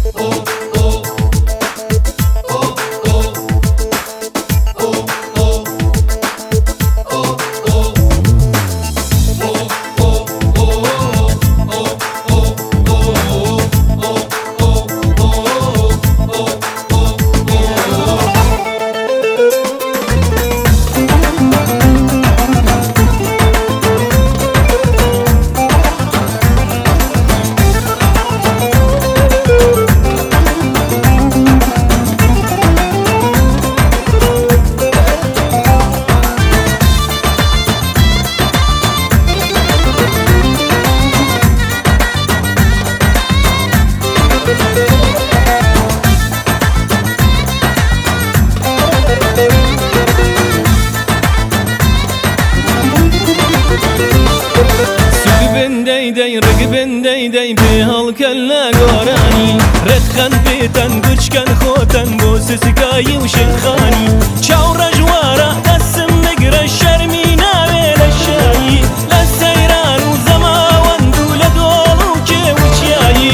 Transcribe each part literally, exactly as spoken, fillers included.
دەی ڕگبن دەی دەی بێ هەڵکەلە گۆرانی ڕێتخەن پێتەن گوچکەن خۆتەن بۆ سسکایی و شێخانی چاو ڕەژوارە دەسم نگرە شەرمی ناوێ لە شایی لە سەیران و زەماوەند و لە دۆڵ و کێوچایی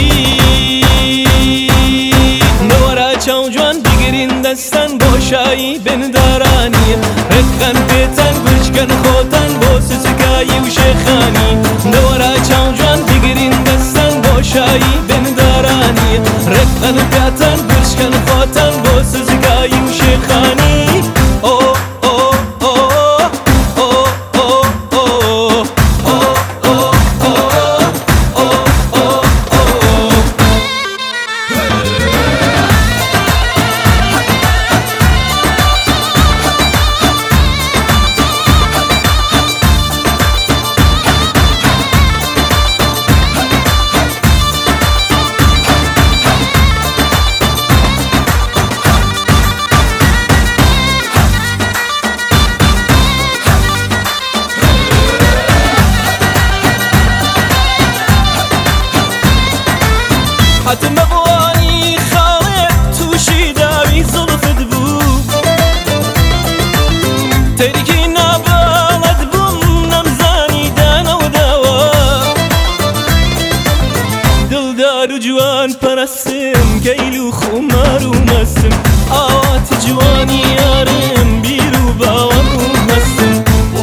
نەوەرە چاو جوان بگرین دەستەن بۆ شایی بندارانی ڕێتخەن پێتەن گوچکەن خۆتەن بۆ سسکایی و شێخانی نەوەرە چاو جوان بگرین دەستەن بۆ شایی بندارانی ڕێتخەن پێتەن گوچکەن خۆتەن بۆ سسکایی و شێخانی حتم بوانی خاڵێ تووشی داوی زڵفت بوو تەریکی نابەڵەت بووم نەمزانی دانەوە داوە دڵدار و جوان پەرەستم گەیل و خومار و مەستم ئاواتی جوانی یارم بیر و باوەم و مەستم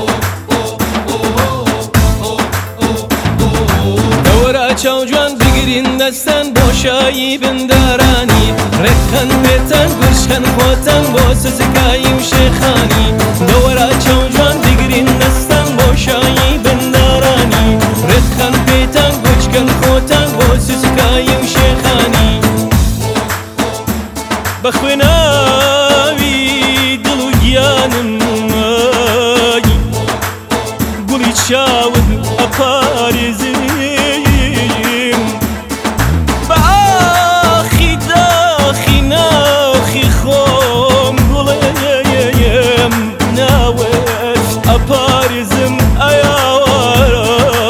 نەوەرە چاو جوان بگرین دەستەن بۆ شایی بندارانی ڕێتخەن پێتەن گوچکەن خۆتەن بۆ سسکایی و شێخانی نەوەرە چاو جوان بگرین دەستەن بۆ شایی بندارانی ڕێتخەن پێتەن گوچکەن خۆتەن بۆ سسکایی و شێخانی بە خوێناوی دڵ و گیانم گوڵی چاوت ئەپارێزم Aparizm ayawara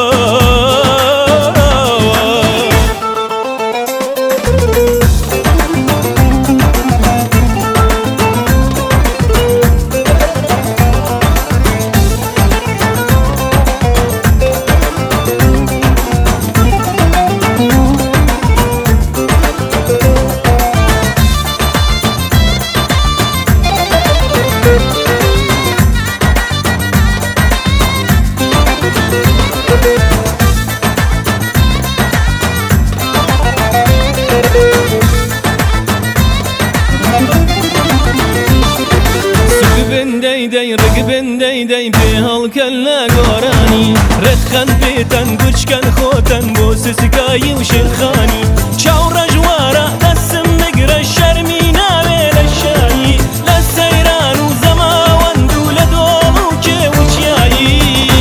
دەی دەی ڕگبن دەی دەی بێ هەڵکەلە گۆرانی ڕێتخەن پێتەن گوچکەن خۆتەن بۆ سسکایی و شێخانی چاو ڕەژوارە دەسم نگرە شەرمی ناوێ لە شایی لە سەیران و زەماوەند و لە دۆڵ و کێوچایی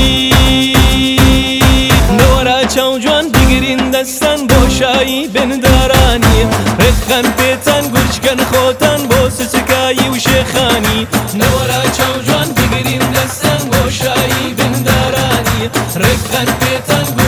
نەوەرە چاو جوان بگرین دەستەن بۆ شایی بندارانی ڕێتخەن پێتەن گوچکەن خۆتەن بۆ سسکایی و شێخانی نەوەرە چاو جوان بگرین دەستەن بۆ شایی بندارانی ڕێتخەن پێتەن